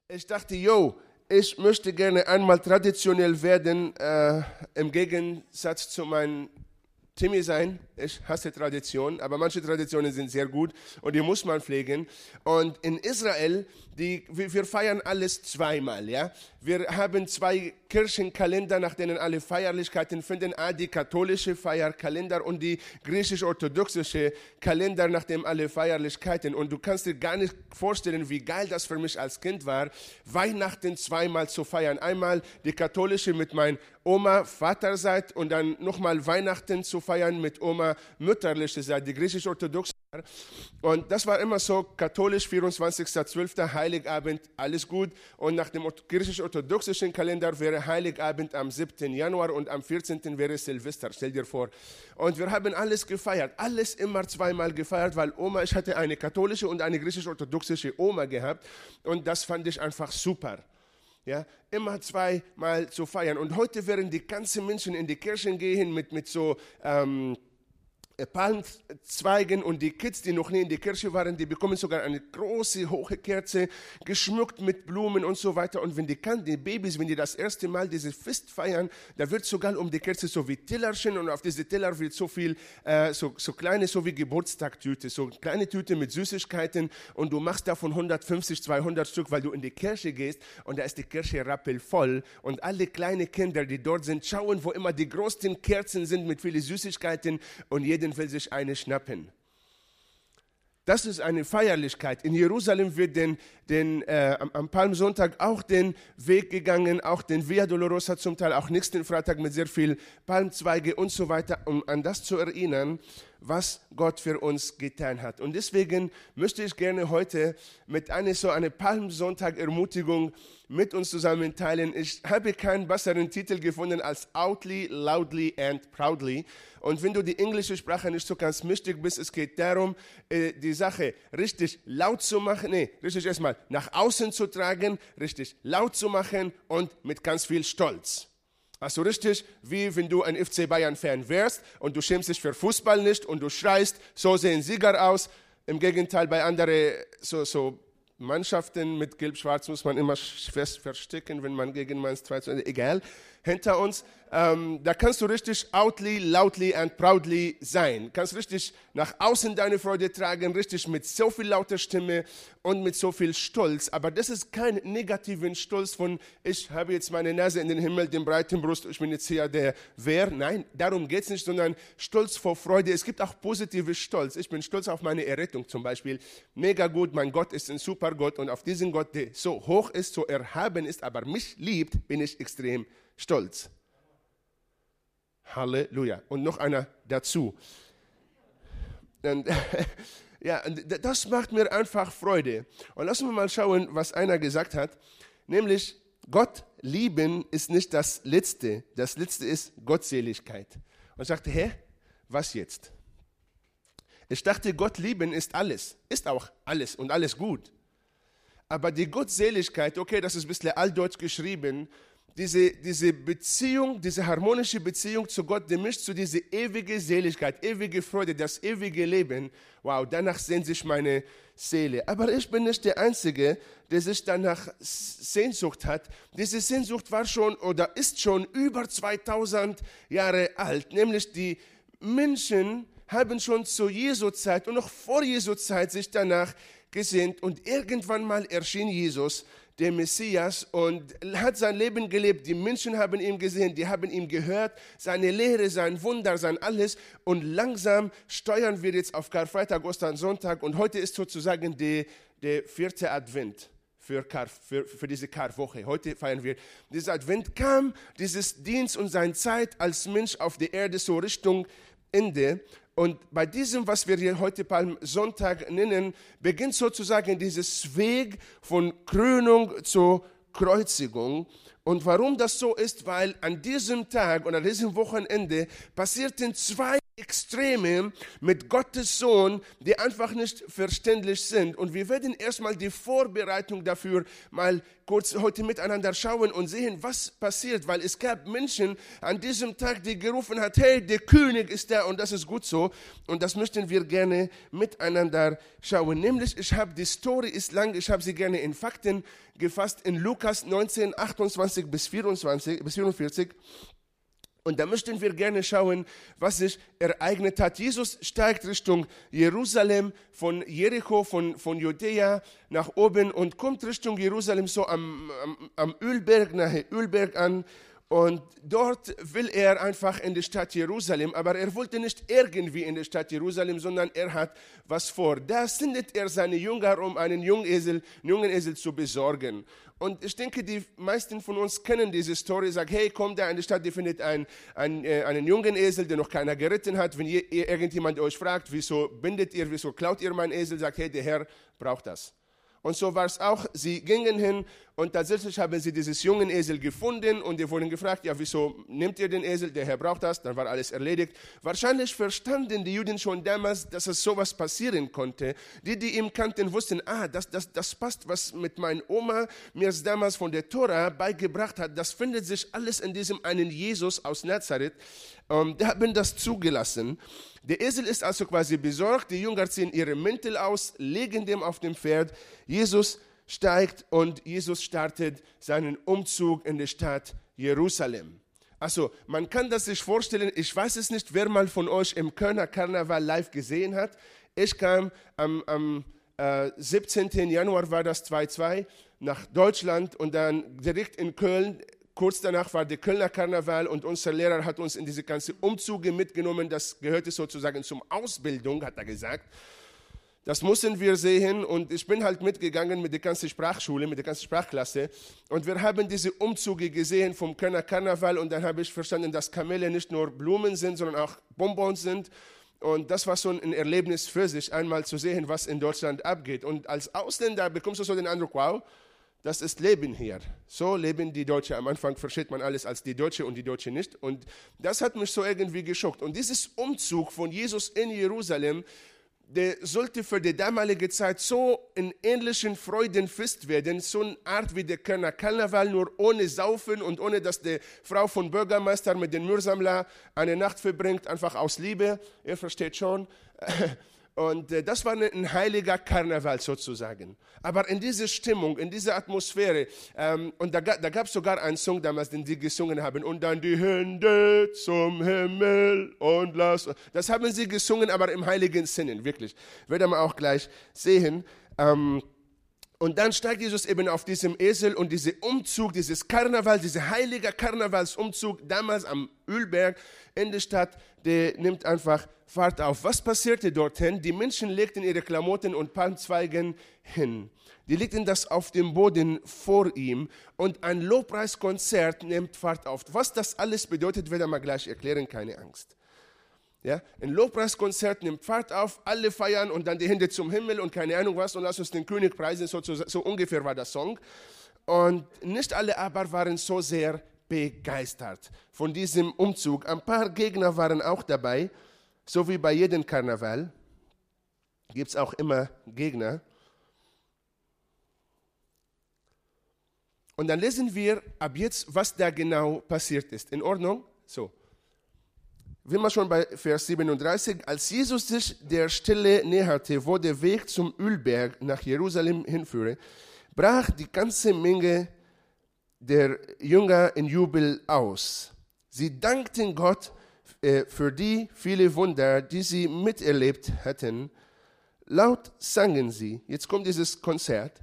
Ich dachte, ich möchte gerne einmal traditionell werden, im Gegensatz zu meinem Timmy sein. Ich hasse Tradition, aber manche Traditionen sind sehr gut und die muss man pflegen. Und in Israel, wir feiern alles zweimal. Ja? Wir haben 2 Kirchenkalender, nach denen alle Feierlichkeiten finden. Die katholische Feierkalender und die griechisch-orthodoxische Kalender, nach dem alle Feierlichkeiten. Und du kannst dir gar nicht vorstellen, wie geil das für mich als Kind war, Weihnachten zweimal zu feiern. Einmal die katholische mit meiner Oma Vaterseite und dann nochmal Weihnachten zu feiern mit Oma mütterliche Seite, die griechisch-orthodoxe. Und das war immer so, katholisch 24.12. Heiligabend, alles gut. Und nach dem griechisch-orthodoxischen Kalender wäre Heiligabend am 7. Januar und am 14. wäre Silvester, stell dir vor. Und wir haben alles gefeiert, alles immer zweimal gefeiert, weil ich hatte eine katholische und eine griechisch-orthodoxische Oma gehabt und das fand ich einfach super. Ja, immer zweimal zu feiern. Und heute werden die ganzen Menschen in die Kirchen gehen mit so Palmzweigen und die Kids, die noch nie in die Kirche waren, die bekommen sogar eine große, hohe Kerze, geschmückt mit Blumen und so weiter. Und wenn die Babys, wenn die das erste Mal dieses Fest feiern, da wird sogar um die Kerze so wie Tellerchen und auf diese Teller wird so viel, so kleine, so wie Geburtstagtüte, so kleine Tüte mit Süßigkeiten und du machst davon 150, 200 Stück, weil du in die Kirche gehst und da ist die Kirche rappelvoll und alle kleine Kinder, die dort sind, schauen, wo immer die größten Kerzen sind mit vielen Süßigkeiten und jeden will sich eine schnappen. Das ist eine Feierlichkeit. In Jerusalem wird am Palmsonntag auch den Weg gegangen, auch den Via Dolorosa zum Teil, auch nächsten Freitag mit sehr viel Palmzweige und so weiter, um an das zu erinnern, was Gott für uns getan hat. Und deswegen möchte ich gerne heute mit einer Palmsonntag-Ermutigung mit uns zusammen teilen. Ich habe keinen besseren Titel gefunden als Outly, Loudly and Proudly. Und wenn du die englische Sprache nicht so ganz mächtig bist, es geht darum, die Sache richtig laut zu machen, richtig erstmal nach außen zu tragen, richtig laut zu machen und mit ganz viel Stolz. Also richtig, wie wenn du ein FC Bayern-Fan wärst und du schämst dich für Fußball nicht und du schreist, so sehen Sieger aus. Im Gegenteil, bei anderen so Mannschaften mit Gelb-Schwarz muss man immer fest verstecken, wenn man gegen Mainz 2-2, egal, hinter uns. Da kannst du richtig outly, loudly and proudly sein. Kannst richtig nach außen deine Freude tragen, richtig mit so viel lauter Stimme und mit so viel Stolz. Aber das ist kein negativen Stolz von, ich habe jetzt meine Nase in den Himmel, den breiten Brust, ich bin jetzt hier der Wer. Nein, darum geht es nicht, sondern Stolz vor Freude. Es gibt auch positive Stolz. Ich bin stolz auf meine Errettung zum Beispiel. Mega gut, mein Gott ist ein super Gott und auf diesen Gott, der so hoch ist, so erhaben ist, aber mich liebt, bin ich extrem stolz. Halleluja. Und noch einer dazu. Und, ja, das macht mir einfach Freude. Und lassen wir mal schauen, was einer gesagt hat. Nämlich, Gott lieben ist nicht das Letzte. Das Letzte ist Gottseligkeit. Und ich dachte, was jetzt? Ich dachte, Gott lieben ist alles. Ist auch alles und alles gut. Aber die Gottseligkeit, okay, das ist ein bisschen altdeutsch geschrieben, diese Beziehung, diese harmonische Beziehung zu Gott, die mischt zu dieser ewige Seligkeit, ewige Freude, das ewige Leben. Wow, danach sehnt sich meine Seele. Aber ich bin nicht der Einzige, der sich danach Sehnsucht hat. Diese Sehnsucht war schon oder ist schon über 2000 Jahre alt. Nämlich die Menschen haben schon zu Jesu Zeit und noch vor Jesu Zeit sich danach gesehnt. Und irgendwann mal erschien Jesus, der Messias, und hat sein Leben gelebt. Die Menschen haben ihn gesehen, die haben ihn gehört, seine Lehre, sein Wunder, sein alles. Und langsam steuern wir jetzt auf Karfreitag, Ostersonntag. Und heute ist sozusagen der 4. Advent für diese Karwoche. Heute feiern wir. Dieser Advent kam, dieses Dienst und seine Zeit als Mensch auf der Erde so Richtung Ende. Und bei diesem, was wir hier heute Palmsonntag nennen, beginnt sozusagen dieses Weg von Krönung zur Kreuzigung. Und warum das so ist, weil an diesem Tag und an diesem Wochenende passierten 2 Extreme mit Gottes Sohn, die einfach nicht verständlich sind. Und wir werden erstmal die Vorbereitung dafür mal kurz heute miteinander schauen und sehen, was passiert. Weil es gab Menschen an diesem Tag, die gerufen hat, hey, der König ist da und das ist gut so. Und das möchten wir gerne miteinander schauen. Nämlich, die Story ist lang, ich habe sie gerne in Fakten gefasst, in Lukas 19, 28 bis 44. Und da möchten wir gerne schauen, was sich ereignet hat. Jesus steigt Richtung Jerusalem, von Jericho, von Judäa nach oben und kommt Richtung Jerusalem so am Ölberg, nahe Ölberg an. Und dort will er einfach in die Stadt Jerusalem, aber er wollte nicht irgendwie in die Stadt Jerusalem, sondern er hat was vor. Da sendet er seine Jünger, um einen jungen Esel zu besorgen. Und ich denke, die meisten von uns kennen diese Story, sagen, hey, komm da in die Stadt, ihr findet einen jungen Esel, den noch keiner geritten hat. Wenn irgendjemand euch fragt, wieso klaut ihr meinen Esel, sagt, hey, der Herr braucht das. Und so war es auch, sie gingen hin und tatsächlich haben sie dieses jungen Esel gefunden und die wurden gefragt, ja, wieso nehmt ihr den Esel, der Herr braucht das, dann war alles erledigt. Wahrscheinlich verstanden die Juden schon damals, dass es sowas passieren konnte. Die ihn kannten, wussten, das passt, was mit meiner Oma mir damals von der Tora beigebracht hat, das findet sich alles in diesem einen Jesus aus Nazareth. Die haben das zugelassen. Der Esel ist also quasi besorgt, die Jünger ziehen ihre Mäntel aus, legen dem auf dem Pferd. Jesus steigt und Jesus startet seinen Umzug in die Stadt Jerusalem. Also man kann das sich vorstellen, ich weiß es nicht, wer mal von euch im Kölner Karneval live gesehen hat. Ich kam am 17. Januar war das 2002 nach Deutschland und dann direkt in Köln. Kurz danach war der Kölner Karneval und unser Lehrer hat uns in diese ganzen Umzüge mitgenommen. Das gehörte sozusagen zur Ausbildung, hat er gesagt. Das mussten wir sehen und ich bin halt mitgegangen mit der ganzen Sprachschule, mit der ganzen Sprachklasse. Und wir haben diese Umzüge gesehen vom Kölner Karneval und dann habe ich verstanden, dass Kamele nicht nur Blumen sind, sondern auch Bonbons sind. Und das war so ein Erlebnis für sich, einmal zu sehen, was in Deutschland abgeht. Und als Ausländer bekommst du so den Eindruck, wow, das ist Leben hier. So leben die Deutschen. Am Anfang versteht man alles als die Deutsche und die Deutsche nicht. Und das hat mich so irgendwie geschockt. Und dieses Umzug von Jesus in Jerusalem, der sollte für die damalige Zeit so in ähnlichen Freudenfest werden, so eine Art wie der Kölner Karneval, nur ohne Saufen und ohne, dass die Frau von Bürgermeister mit den Mürsammler eine Nacht verbringt, einfach aus Liebe. Ihr versteht schon. Und das war ein heiliger Karneval sozusagen. Aber in dieser Stimmung, in dieser Atmosphäre, und da gab es sogar einen Song damals, den die gesungen haben, und dann die Hände zum Himmel und lass. Das haben sie gesungen, aber im heiligen Sinnen, wirklich. Werden wir auch gleich sehen. Und dann steigt Jesus eben auf diesem Esel und dieser Umzug, dieses Karneval, dieser heilige Karnevalsumzug damals am Ölberg in der Stadt, der nimmt einfach Fahrt auf. Was passierte dorthin? Die Menschen legten ihre Klamotten und Palmzweigen hin. Die legten das auf dem Boden vor ihm und ein Lobpreiskonzert nimmt Fahrt auf. Was das alles bedeutet, werden wir gleich erklären, keine Angst. Ja, ein Lobpreiskonzert nimmt Fahrt auf, alle feiern und dann die Hände zum Himmel und keine Ahnung was und lass uns den König preisen, so ungefähr war der Song. Und nicht alle aber waren so sehr begeistert von diesem Umzug. Ein paar Gegner waren auch dabei, so wie bei jedem Karneval gibt es auch immer Gegner. Und dann lesen wir ab jetzt, was da genau passiert ist. In Ordnung? So. Sind wir schon bei Vers 37. Als Jesus sich der Stelle näherte, wo der Weg zum Ölberg nach Jerusalem hinführte, brach die ganze Menge der Jünger in Jubel aus. Sie dankten Gott für die vielen Wunder, die sie miterlebt hatten. Laut sangen sie, jetzt kommt dieses Konzert,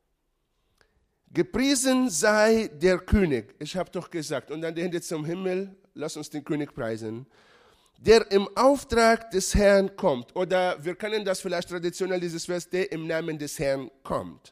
gepriesen sei der König, ich habe doch gesagt, und dann die Hände zum Himmel, lass uns den König preisen, der im Auftrag des Herrn kommt. Oder wir kennen das vielleicht traditionell, dieses Vers, der im Namen des Herrn kommt.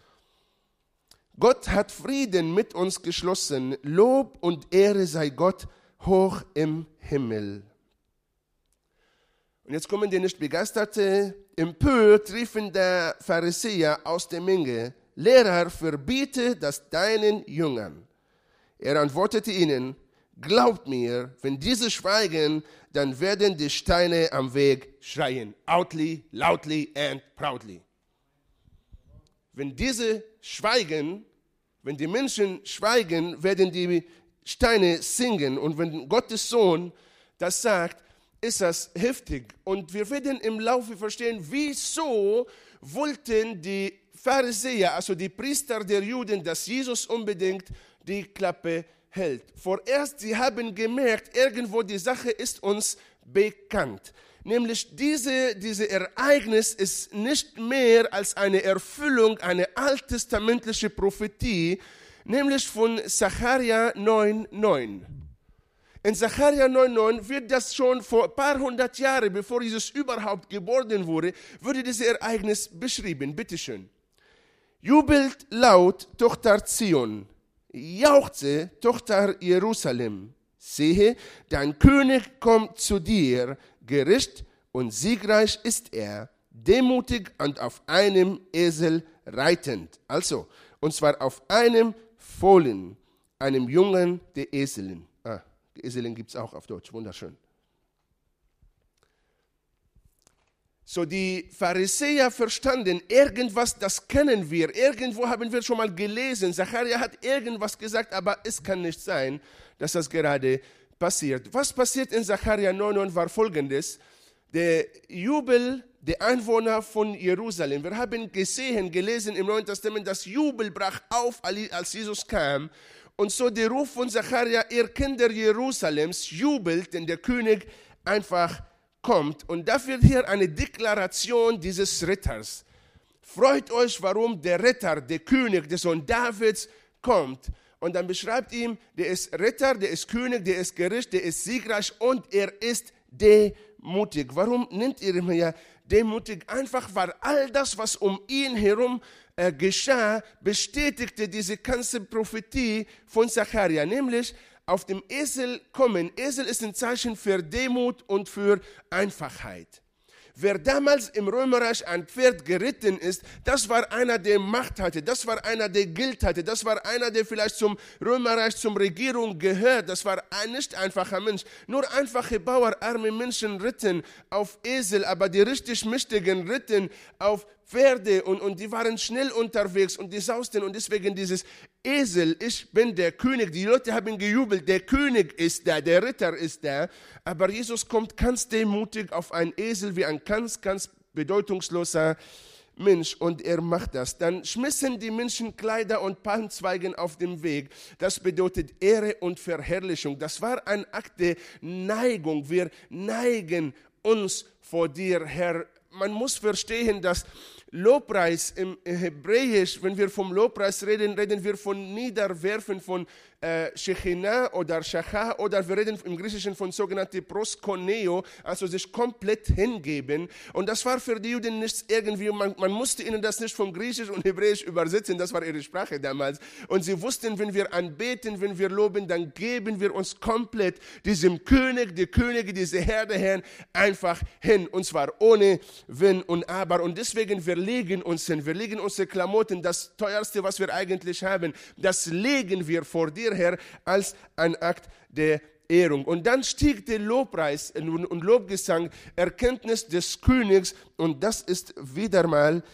Gott hat Frieden mit uns geschlossen. Lob und Ehre sei Gott hoch im Himmel. Und jetzt kommen die nicht Begeisterte. Empört riefen der Pharisäer aus der Menge, Lehrer, verbiete das deinen Jüngern. Er antwortete ihnen, glaubt mir, wenn diese schweigen, dann werden die Steine am Weg schreien. Outly, loudly and proudly. Wenn diese schweigen, wenn die Menschen schweigen, werden die Steine singen. Und wenn Gottes Sohn das sagt, ist das heftig. Und wir werden im Laufe verstehen, wieso wollten die Pharisäer, also die Priester der Juden, dass Jesus unbedingt die Klappe hält. Vorerst, sie haben gemerkt, irgendwo die Sache ist uns bekannt. Nämlich diese Ereignis ist nicht mehr als eine Erfüllung, eine alttestamentliche Prophetie, nämlich von Sacharja 9,9. In Sacharja 9,9 wird das schon vor ein paar hundert Jahren, bevor Jesus überhaupt geboren wurde, wurde dieses Ereignis beschrieben. Bitte schön. Jubelt laut, Tochter Zion. Jauchze, Tochter Jerusalem. Siehe, dein König kommt zu dir, Gericht und siegreich ist er, demutig und auf einem Esel reitend. Also, und zwar auf einem Fohlen, einem Jungen der Eselin. Die Eselin gibt es auch auf Deutsch, wunderschön. So, die Pharisäer verstanden, irgendwas, das kennen wir, irgendwo haben wir schon mal gelesen, Sacharja hat irgendwas gesagt, aber es kann nicht sein, dass das gerade passiert. Was passiert in Sacharja 9,9 war folgendes, der Jubel der Einwohner von Jerusalem. Wir haben gelesen im Neuen Testament, dass Jubel brach auf, als Jesus kam. Und so der Ruf von Sacharja, ihr Kinder Jerusalems, jubelt, denn der König einfach kommt. Und da wird hier eine Deklaration dieses Ritters. Freut euch, warum der Ritter, der König, der Sohn Davids kommt. Und dann beschreibt ihm, der ist Ritter, der ist König, der ist Gericht, der ist siegreich und er ist demutig. Warum nennt ihr ihn ja demutig? Einfach, weil all das, was um ihn herum geschah, bestätigte diese ganze Prophetie von Sacharja, nämlich auf dem Esel kommen. Esel ist ein Zeichen für Demut und für Einfachheit. Wer damals im Römerreich ein Pferd geritten ist, das war einer, der Macht hatte, das war einer, der Geld hatte, das war einer, der vielleicht zum Römerreich, zur Regierung gehört. Das war ein nicht einfacher Mensch. Nur einfache Bauern, arme Menschen ritten auf Esel, aber die richtig Mächtigen ritten auf Pferde und die waren schnell unterwegs und die sausten und deswegen dieses Esel, ich bin der König, die Leute haben gejubelt, der König ist da, der Ritter ist da, aber Jesus kommt ganz demutig auf einen Esel wie ein ganz, ganz bedeutungsloser Mensch und er macht das. Dann schmissen die Menschen Kleider und Palmzweigen auf dem Weg. Das bedeutet Ehre und Verherrlichung. Das war ein Akt der Neigung. Wir neigen uns vor dir, Herr. Man muss verstehen, dass Lobpreis im Hebräisch, wenn wir vom Lobpreis reden, reden wir von Niederwerfen von Shechinah oder Shachah oder wir reden im Griechischen von sogenannten Proskoneo, also sich komplett hingeben. Und das war für die Juden nichts irgendwie, man musste ihnen das nicht vom Griechisch und Hebräisch übersetzen, das war ihre Sprache damals. Und sie wussten, wenn wir anbeten, wenn wir loben, dann geben wir uns komplett diesem König, die Könige, diese Herr der Herren einfach hin. Und zwar ohne Wenn und Aber. Und deswegen, wir legen uns hin, wir legen unsere Klamotten, das teuerste, was wir eigentlich haben, das legen wir vor dir, Herr, als ein Akt der Ehrung. Und dann stieg der Lobpreis und Lobgesang, Erkenntnis des Königs und das ist wieder mal,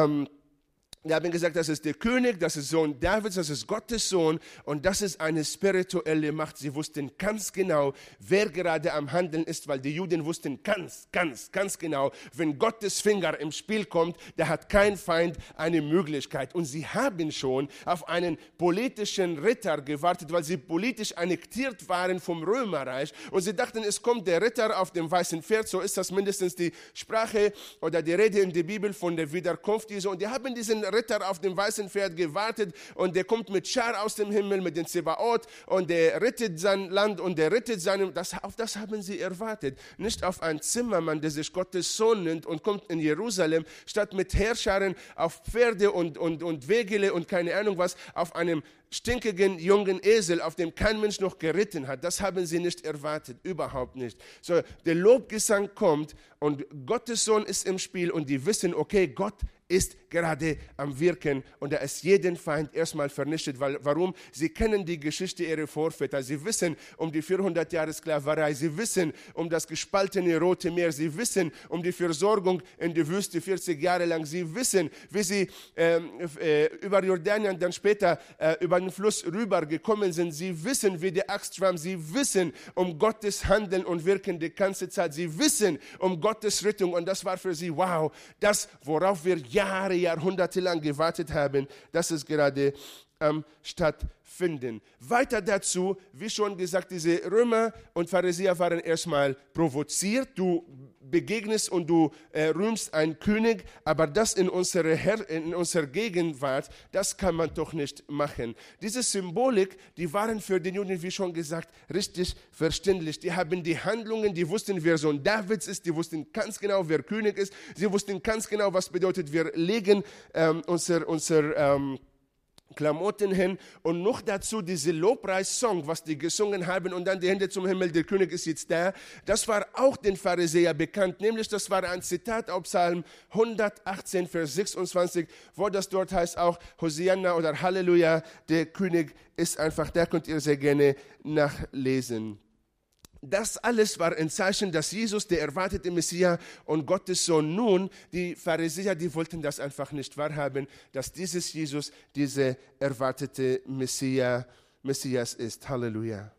wir haben gesagt, das ist der König, das ist Sohn Davids, das ist Gottes Sohn und das ist eine spirituelle Macht. Sie wussten ganz genau, wer gerade am Handeln ist, weil die Juden wussten ganz genau, wenn Gottes Finger im Spiel kommt, da hat kein Feind eine Möglichkeit. Und sie haben schon auf einen politischen Ritter gewartet, weil sie politisch annektiert waren vom Römerreich und sie dachten, es kommt der Ritter auf dem weißen Pferd, so ist das mindestens die Sprache oder die Rede in der Bibel von der Wiederkunft Jesu. Und die haben diesen Ritter auf dem weißen Pferd gewartet und der kommt mit Schar aus dem Himmel, mit den Zebaoth und der rettet sein Land und der rettet seinem, auf das haben sie erwartet. Nicht auf einen Zimmermann, der sich Gottes Sohn nennt und kommt in Jerusalem, statt mit Heerscharen auf Pferde und Wegele und keine Ahnung was, auf einem stinkigen jungen Esel, auf dem kein Mensch noch geritten hat. Das haben sie nicht erwartet, überhaupt nicht. So, der Lobgesang kommt und Gottes Sohn ist im Spiel und die wissen, okay, Gott ist gerade am Wirken und er ist jeden Feind erstmal vernichtet. Warum? Sie kennen die Geschichte ihrer Vorväter. Sie wissen um die 400 Jahre Sklaverei. Sie wissen um das gespaltene Rote Meer. Sie wissen um die Versorgung in der Wüste 40 Jahre lang. Sie wissen, wie sie über Jordanien dann später über den Fluss rübergekommen sind. Sie wissen, wie die Axt schwamm. Sie wissen um Gottes Handeln und Wirken die ganze Zeit. Sie wissen um Gottes Rettung und das war für sie, wow, das, worauf wir Jahre, Jahrhunderte lang gewartet haben, das ist gerade stattfinden. Weiter dazu, wie schon gesagt, diese Römer und Pharisäer waren erstmal provoziert. Du begegnest und du rühmst einen König, aber das in unserer Gegenwart, das kann man doch nicht machen. Diese Symbolik, die waren für die Juden, wie schon gesagt, richtig verständlich. Die haben die Handlungen, die wussten, wer Sohn Davids ist, die wussten ganz genau, wer König ist, sie wussten ganz genau, was bedeutet, wir legen unser Klamotten hin und noch dazu diese Lobpreis-Song, was die gesungen haben und dann die Hände zum Himmel, der König ist jetzt da. Das war auch den Pharisäern bekannt, nämlich das war ein Zitat aus Psalm 118, Vers 26, wo das dort heißt auch Hosianna oder Halleluja, der König ist einfach da, könnt ihr sehr gerne nachlesen. Das alles war ein Zeichen, dass Jesus, der erwartete Messias und Gottes Sohn, nun, die Pharisäer, die wollten das einfach nicht wahrhaben, dass dieses Jesus, dieser erwartete Messias ist. Halleluja.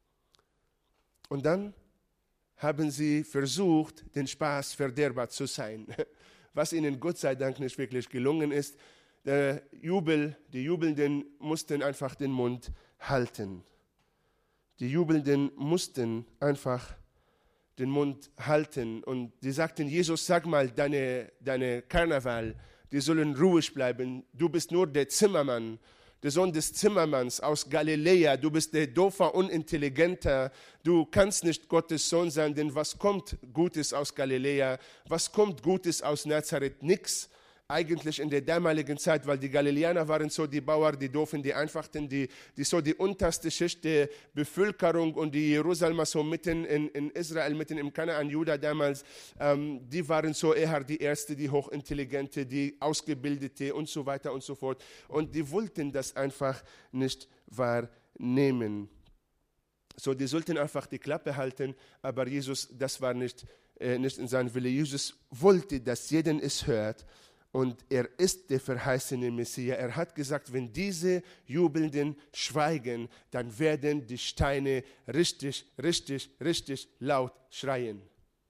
Und dann haben sie versucht, den Spaß verderber zu sein, was ihnen Gott sei Dank nicht wirklich gelungen ist. Die Jubelnden mussten einfach den Mund halten. Die Jubelnden mussten einfach den Mund halten und die sagten, Jesus, sag mal, deine Karneval, die sollen ruhig bleiben. Du bist nur der Zimmermann, der Sohn des Zimmermanns aus Galiläa. Du bist der doofer, unintelligenter. Du kannst nicht Gottes Sohn sein, denn was kommt Gutes aus Galiläa? Was kommt Gutes aus Nazareth? Nix. Eigentlich in der damaligen Zeit, weil die Galiläer waren so die Bauern, die Doofen, die Einfachten, die so die unterste Schicht der Bevölkerung und die Jerusalemer so mitten in Israel, mitten im Kanaan, Juda damals, die waren so eher die Erste, die Hochintelligente, die Ausgebildete und so weiter und so fort. Und die wollten das einfach nicht wahrnehmen. So, die sollten einfach die Klappe halten, aber Jesus, das war nicht in seinem Wille. Jesus wollte, dass jeder es hört. Und er ist der verheißene Messias. Er hat gesagt, wenn diese Jubelnden schweigen, dann werden die Steine richtig, richtig, richtig laut schreien.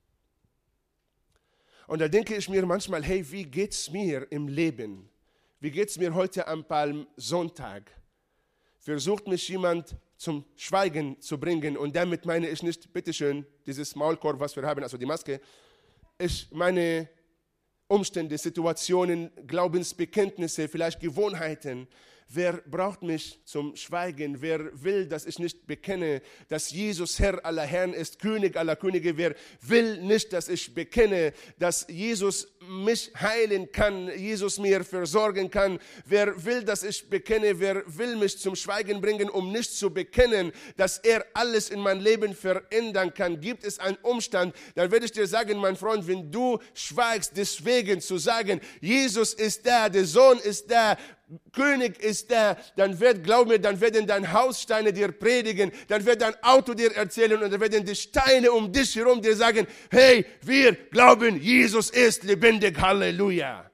Und da denke ich mir manchmal, hey, wie geht's mir im Leben? Wie geht's mir heute am Palmsonntag? Versucht mich jemand zum Schweigen zu bringen und damit meine ich nicht, bitteschön, dieses Maulkorb, was wir haben, also die Maske. Ich meine Umstände, Situationen, Glaubensbekenntnisse, vielleicht Gewohnheiten. Wer braucht mich zum Schweigen? Wer will, dass ich nicht bekenne, dass Jesus Herr aller Herren ist, König aller Könige? Wer will nicht, dass ich bekenne, dass Jesus mich heilen kann, Jesus mir versorgen kann? Wer will, dass ich bekenne? Wer will mich zum Schweigen bringen, um nicht zu bekennen, dass er alles in mein Leben verändern kann? Gibt es einen Umstand, dann werde ich dir sagen, mein Freund, wenn du schweigst, deswegen zu sagen, Jesus ist da, der Sohn ist da, König ist da, dann werden deine Haussteine dir predigen, dann wird dein Auto dir erzählen und dann werden die Steine um dich herum dir sagen, hey, wir glauben, Jesus ist lebendig, Halleluja.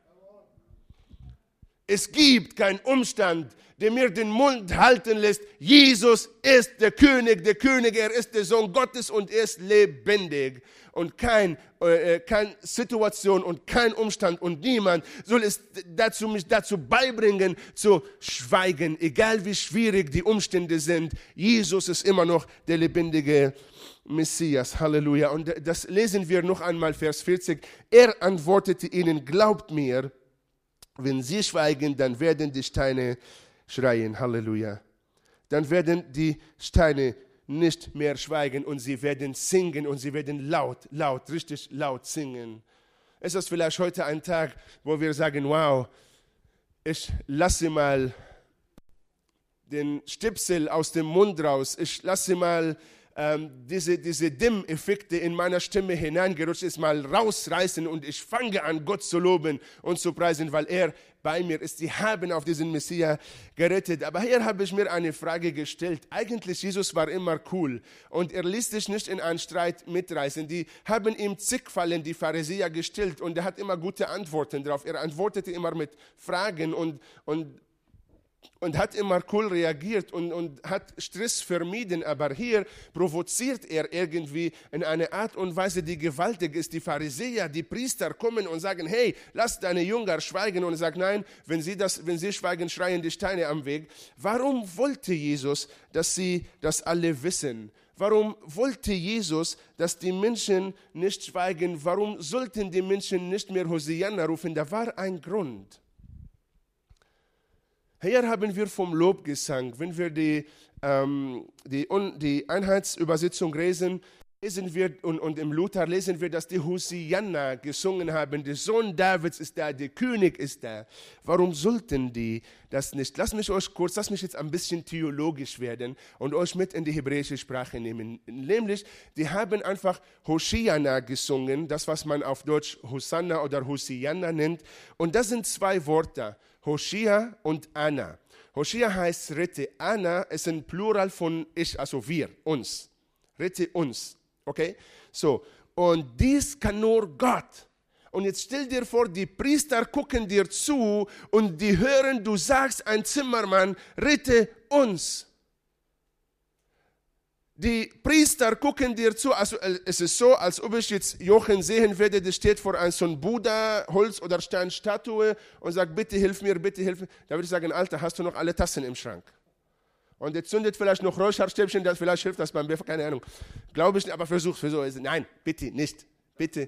Es gibt keinen Umstand, der mir den Mund halten lässt. Jesus ist der König, er ist der Sohn Gottes und er ist lebendig. Und keine Situation und kein Umstand und niemand soll es mich dazu beibringen, zu schweigen, egal wie schwierig die Umstände sind. Jesus ist immer noch der lebendige Messias. Halleluja. Und das lesen wir noch einmal, Vers 40. Er antwortete ihnen, glaubt mir, wenn sie schweigen, dann werden die Steine schreien. Halleluja. Dann werden die Steine nicht mehr schweigen und sie werden singen und sie werden laut, richtig laut singen. Es ist vielleicht heute ein Tag, wo wir sagen, wow, ich lasse mal den Stipsel aus dem Mund raus, ich lasse mal diese Dimm-Effekte in meiner Stimme hineingerutscht ist, mal rausreißen und ich fange an, Gott zu loben und zu preisen, weil er bei mir ist. Sie haben auf diesen Messias gerettet. Aber hier habe ich mir eine Frage gestellt. Eigentlich, Jesus war immer cool und er ließ sich nicht in einen Streit mitreißen. Die haben ihm zig Fallen, die Pharisäer, gestellt und er hat immer gute Antworten drauf. Er antwortete immer mit Fragen und hat immer cool reagiert und hat Stress vermieden. Aber hier provoziert er irgendwie in einer Art und Weise, die gewaltig ist. Die Pharisäer, die Priester kommen und sagen, hey, lass deine Jünger schweigen. Und er sagt, nein, wenn sie schweigen, schreien die Steine am Weg. Warum wollte Jesus, dass sie das alle wissen? Warum wollte Jesus, dass die Menschen nicht schweigen? Warum sollten die Menschen nicht mehr Hosianna rufen? Da war ein Grund. Hier haben wir vom Lobgesang. Wenn wir die Einheitsübersetzung lesen wir, und im Luther lesen wir, dass die Hosianna gesungen haben. Der Sohn Davids ist da, der König ist da. Warum sollten die das nicht? Lass mich jetzt ein bisschen theologisch werden und euch mit in die hebräische Sprache nehmen. Nämlich, die haben einfach Hosianna gesungen, das, was man auf Deutsch Hosanna oder Hosianna nennt. Und das sind zwei Worte. Hoshia und Anna. Hoshia heißt rette. Anna ist ein Plural von ich, also wir, uns. Rette uns. Okay? So. Und dies kann nur Gott. Und jetzt stell dir vor, die Priester gucken dir zu und die hören, du sagst, ein Zimmermann, rette uns. Die Priester gucken dir zu, also es ist so, als ob ich jetzt Jochen sehen werde, der steht vor einem so einem Buddha, Holz- oder Steinstatue und sagt, bitte hilf mir, bitte hilf mir. Da würde ich sagen, Alter, hast du noch alle Tassen im Schrank? Und jetzt zündet vielleicht noch Räucherstäbchen, vielleicht hilft das beim Beffer, keine Ahnung. Glaube ich nicht, aber versuch. Nein, bitte nicht, bitte.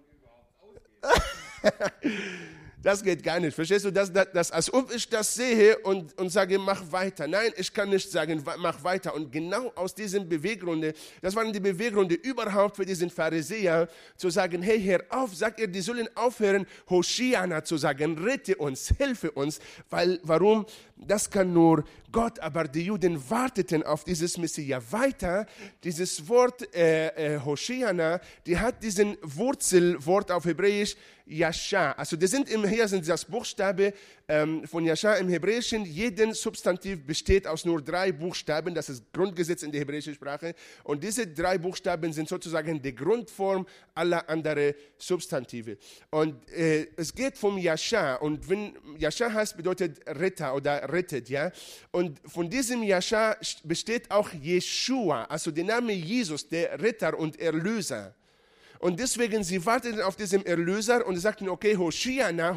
Das geht gar nicht. Verstehst du, das, als ob ich das sehe und sage, mach weiter. Nein, ich kann nicht sagen, mach weiter. Und genau aus diesen Beweggründen, das waren die Beweggründe überhaupt für diesen Pharisäer, zu sagen, hey, hör auf, sagt ihr, die sollen aufhören, Hoshiana zu sagen, rette uns, hilfe uns. Warum? Das kann nur Gott, aber die Juden warteten auf dieses Messias. Weiter, dieses Wort Hoshiana, die hat diesen Wurzelwort auf Hebräisch, Yasha. Also hier sind das Buchstabe von Yasha im Hebräischen. Jeden Substantiv besteht aus nur 3 Buchstaben. Das ist Grundgesetz in der hebräischen Sprache. Und diese 3 Buchstaben sind sozusagen die Grundform aller anderen Substantive. Und es geht vom Yasha. Und wenn Yasha heißt, bedeutet Retter oder rettet, ja. Und von diesem Yasha besteht auch Jeshua, also der Name Jesus, der Retter und Erlöser. Und deswegen, sie warteten auf diesen Erlöser und sagten, okay, Hosianna,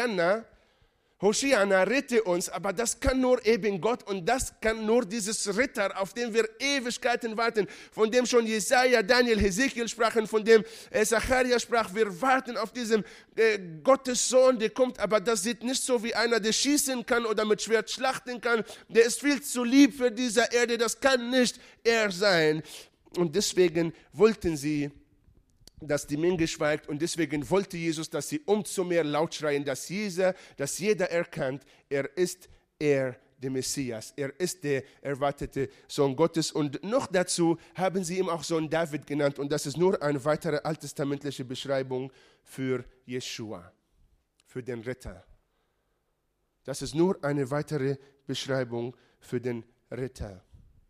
rette uns, aber das kann nur eben Gott und das kann nur dieses Ritter, auf den wir Ewigkeiten warten, von dem schon Jesaja, Daniel, Hesekiel sprachen, von dem Zacharia sprach, wir warten auf diesen Gottes Sohn, der kommt, aber das sieht nicht so wie einer, der schießen kann oder mit Schwert schlachten kann, der ist viel zu lieb für diese Erde, das kann nicht er sein. Und deswegen wollten sie, dass die Menge schweigt und deswegen wollte Jesus, dass sie umso mehr laut schreien, dass jeder erkannt, er ist der Messias, er ist der erwartete Sohn Gottes und noch dazu haben sie ihm auch Sohn David genannt und das ist nur eine weitere alttestamentliche Beschreibung für Jeschua, für den Retter. Das ist nur eine weitere Beschreibung für den Retter.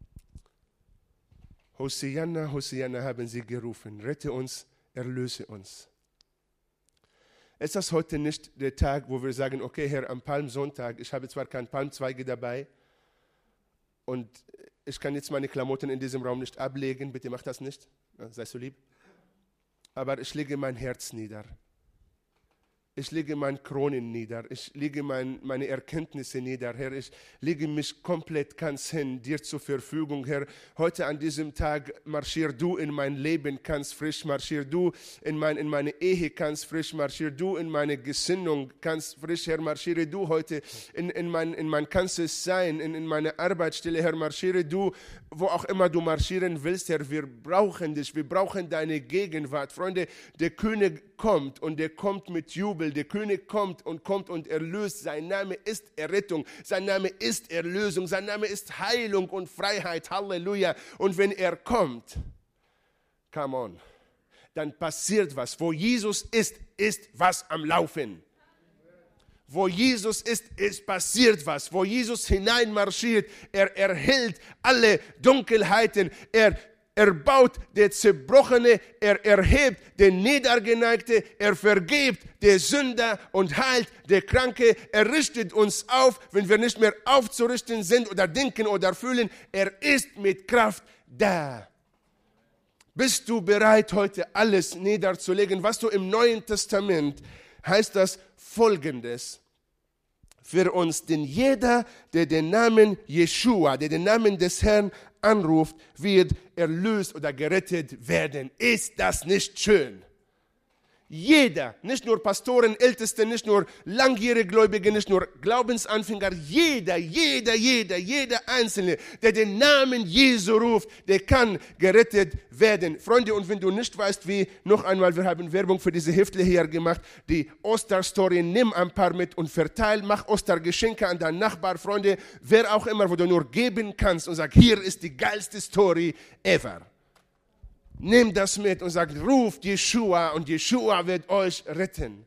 Hosianna, Hosianna haben sie gerufen, rette uns, erlöse uns. Ist das heute nicht der Tag, wo wir sagen, okay, Herr, am Palmsonntag, ich habe zwar keine Palmzweige dabei und ich kann jetzt meine Klamotten in diesem Raum nicht ablegen, bitte mach das nicht, sei so lieb, aber ich lege mein Herz nieder. Ich lege meine Kronen nieder, ich lege meine Erkenntnisse nieder, Herr, ich lege mich komplett ganz hin, dir zur Verfügung, Herr. Heute an diesem Tag marschier du in mein Leben ganz frisch, marschier du in meine Ehe ganz frisch, marschier du in meine Gesinnung ganz frisch, Herr, marschiere du heute in mein ganzes Sein, in meine Arbeitsstelle, Herr, marschiere du, wo auch immer du marschieren willst, Herr, wir brauchen dich, wir brauchen deine Gegenwart. Freunde, der König kommt und der kommt mit Jubel. Der König kommt und erlöst. Sein Name ist Errettung. Sein Name ist Erlösung. Sein Name ist Heilung und Freiheit. Halleluja. Und wenn er kommt, come on, dann passiert was. Wo Jesus ist was am Laufen. Wo Jesus ist passiert was. Wo Jesus hineinmarschiert, er erhält alle Dunkelheiten. Er baut der Zerbrochene, er erhebt den Niedergeneigte, er vergibt der Sünder und heilt der Kranke. Er richtet uns auf, wenn wir nicht mehr aufzurichten sind oder denken oder fühlen. Er ist mit Kraft da. Bist du bereit, heute alles niederzulegen? Was du im Neuen Testament heißt das Folgendes für uns, denn jeder, der den Namen Jeschua, der den Namen des Herrn anruft, wird erlöst oder gerettet werden. Ist das nicht schön? Jeder, nicht nur Pastoren, Älteste, nicht nur langjährige Gläubige, nicht nur Glaubensanfänger, jeder Einzelne, der den Namen Jesu ruft, der kann gerettet werden. Freunde, und wenn du nicht weißt, wie, noch einmal, wir haben Werbung für diese Hefte hier gemacht, die Osterstory, nimm ein paar mit und verteil, mach Ostergeschenke an deinen Nachbar, Freunde, wer auch immer, wo du nur geben kannst und sag, hier ist die geilste Story ever. Nimm das mit und sag, ruft Jeschua und Jeschua wird euch retten.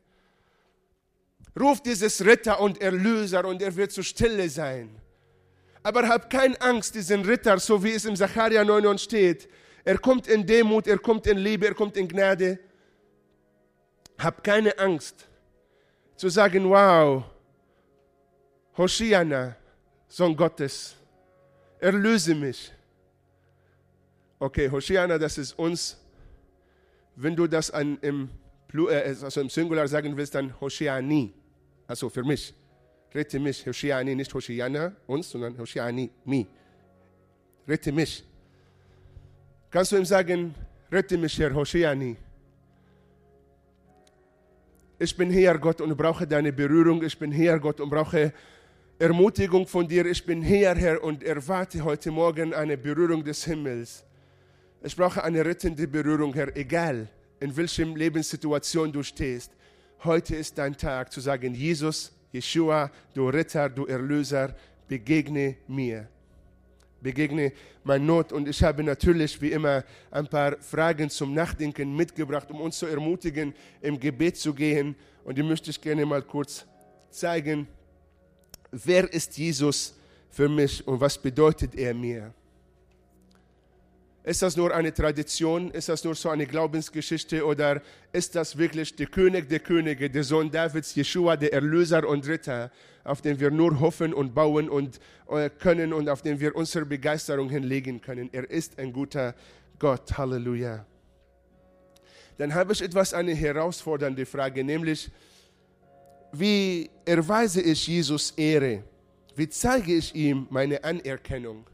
Ruft dieses Retter und Erlöser und er wird zur Stille sein. Aber hab keine Angst, diesen Ritter, so wie es im Sacharja 9 steht. Er kommt in Demut, er kommt in Liebe, er kommt in Gnade. Hab keine Angst zu sagen, wow, Hosianna, Sohn Gottes, erlöse mich. Okay, Hosianna, das ist uns. Wenn du das im Singular sagen willst, dann Hosiani. Also für mich. Rette mich, Hosiani, nicht Hosianna, uns, sondern Hosiani, mi. Rette mich. Kannst du ihm sagen, rette mich, Herr Hosiani. Ich bin hier, Gott, und brauche deine Berührung. Ich bin hier, Gott, und brauche Ermutigung von dir. Ich bin hier, Herr, und erwarte heute Morgen eine Berührung des Himmels. Ich brauche eine rettende Berührung, Herr, egal in welcher Lebenssituation du stehst. Heute ist dein Tag zu sagen, Jesus, Jeschua, du Retter, du Erlöser, begegne mir. Begegne meine Not. Und ich habe natürlich, wie immer, ein paar Fragen zum Nachdenken mitgebracht, um uns zu ermutigen, im Gebet zu gehen. Und die möchte ich gerne mal kurz zeigen. Wer ist Jesus für mich und was bedeutet er mir? Ist das nur eine Tradition? Ist das nur so eine Glaubensgeschichte? Oder ist das wirklich der König der Könige, der Sohn Davids, Jeschua, der Erlöser und Retter, auf den wir nur hoffen und bauen und können und auf den wir unsere Begeisterung hinlegen können? Er ist ein guter Gott. Halleluja. Dann habe ich eine herausfordernde Frage, nämlich, wie erweise ich Jesus Ehre? Wie zeige ich ihm meine Anerkennung?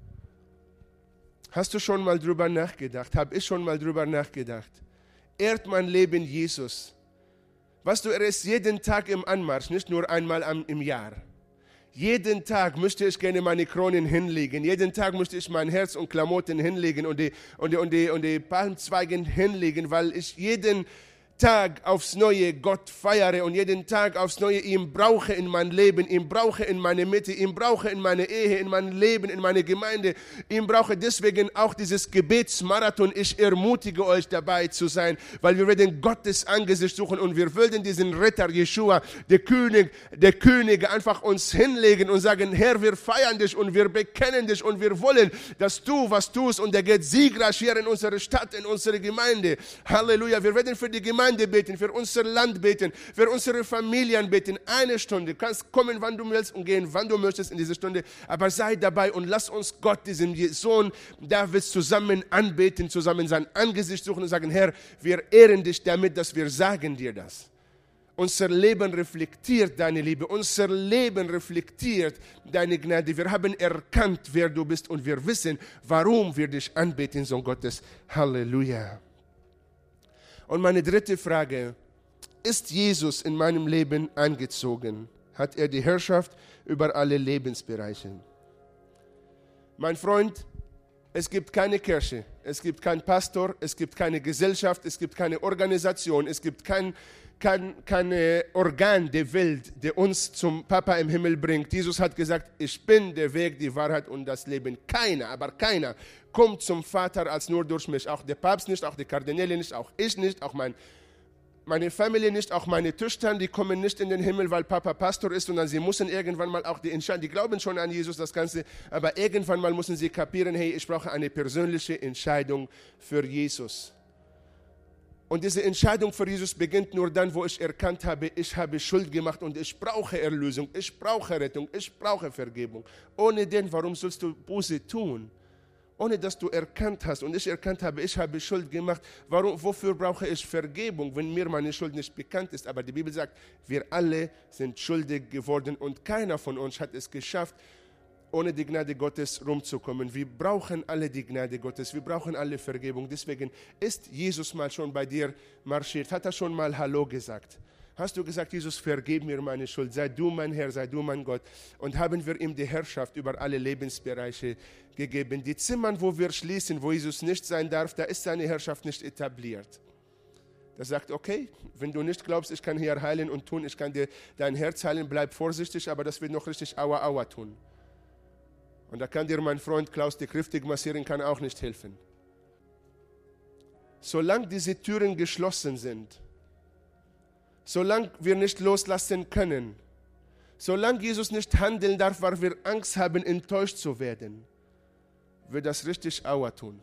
Hast du schon mal drüber nachgedacht? Habe ich schon mal drüber nachgedacht? Ehrt mein Leben Jesus? Weißt du, er ist jeden Tag im Anmarsch, nicht nur einmal im Jahr. Jeden Tag möchte ich gerne meine Kronen hinlegen. Jeden Tag möchte ich mein Herz und Klamotten hinlegen und die Palmzweigen hinlegen, weil ich jeden Tag aufs Neue Gott feiere und jeden Tag aufs Neue ihn brauche in mein Leben, ihn brauche in meine Mitte, ihn brauche in meine Ehe, in mein Leben, in meine Gemeinde. Ihn brauche deswegen auch dieses Gebetsmarathon. Ich ermutige euch dabei zu sein, weil wir werden Gottes Angesicht suchen und wir würden diesen Retter Jeschua, der Könige einfach uns hinlegen und sagen, Herr, wir feiern dich und wir bekennen dich und wir wollen, dass du was tust und der geht siegreich hier in unsere Stadt, in unsere Gemeinde. Halleluja. Wir werden für die Gemeinde beten, für unser Land beten, für unsere Familien beten. 1 Stunde. Du kannst kommen, wann du willst und gehen, wann du möchtest in diese Stunde. Aber sei dabei und lass uns Gott, diesen Sohn Davids, zusammen anbeten, zusammen sein Angesicht suchen und sagen, Herr, wir ehren dich damit, dass wir sagen dir das. Unser Leben reflektiert deine Liebe. Unser Leben reflektiert deine Gnade. Wir haben erkannt, wer du bist und wir wissen, warum wir dich anbeten, Sohn Gottes. Halleluja. Und meine dritte Frage, ist Jesus in meinem Leben eingezogen? Hat er die Herrschaft über alle Lebensbereiche? Mein Freund, Es gibt keine Kirche, es gibt keinen Pastor, es gibt keine Gesellschaft, es gibt keine Organisation, es gibt kein Organ der Welt, der uns zum Papa im Himmel bringt. Jesus hat gesagt, ich bin der Weg, die Wahrheit und das Leben. Keiner, aber keiner kommt zum Vater als nur durch mich. Auch der Papst nicht, auch die Kardinäle nicht, auch ich nicht, auch meine Familie nicht, auch meine Töchter, die kommen nicht in den Himmel, weil Papa Pastor ist, sondern sie müssen irgendwann mal auch die glauben schon an Jesus, das Ganze, aber irgendwann mal müssen sie kapieren, hey, ich brauche eine persönliche Entscheidung für Jesus. Und diese Entscheidung für Jesus beginnt nur dann, wo ich erkannt habe, ich habe Schuld gemacht und ich brauche Erlösung, ich brauche Rettung, ich brauche Vergebung. Ohne den, warum sollst du Buße tun? Ohne dass du erkannt hast und ich erkannt habe, ich habe Schuld gemacht. Wofür brauche ich Vergebung, wenn mir meine Schuld nicht bekannt ist? Aber die Bibel sagt, wir alle sind schuldig geworden und keiner von uns hat es geschafft, ohne die Gnade Gottes rumzukommen. Wir brauchen alle die Gnade Gottes, wir brauchen alle Vergebung. Deswegen ist Jesus mal schon bei dir marschiert, hat er schon mal Hallo gesagt. Hast du gesagt, Jesus, vergib mir meine Schuld, sei du mein Herr, sei du mein Gott. Und haben wir ihm die Herrschaft über alle Lebensbereiche gegeben. Die Zimmern, wo wir schließen, wo Jesus nicht sein darf, da ist seine Herrschaft nicht etabliert. Er sagt, okay, wenn du nicht glaubst, ich kann hier heilen und tun, ich kann dir dein Herz heilen, bleib vorsichtig, aber das wird noch richtig aua, aua tun. Und da kann dir mein Freund Klaus die kräftig massieren, kann auch nicht helfen. Solange diese Türen geschlossen sind, solange wir nicht loslassen können, solange Jesus nicht handeln darf, weil wir Angst haben, enttäuscht zu werden, wird das richtig aua tun.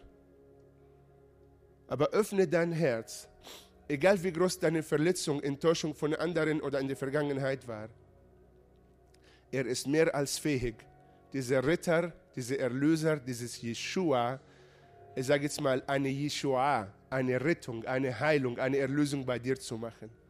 Aber öffne dein Herz, egal wie groß deine Verletzung, Enttäuschung von anderen oder in der Vergangenheit war. Er ist mehr als fähig, dieser Ritter, dieser Erlöser, dieses Jeshua, ich sage jetzt mal eine Jeshua, eine Rettung, eine Heilung, eine Erlösung bei dir zu machen.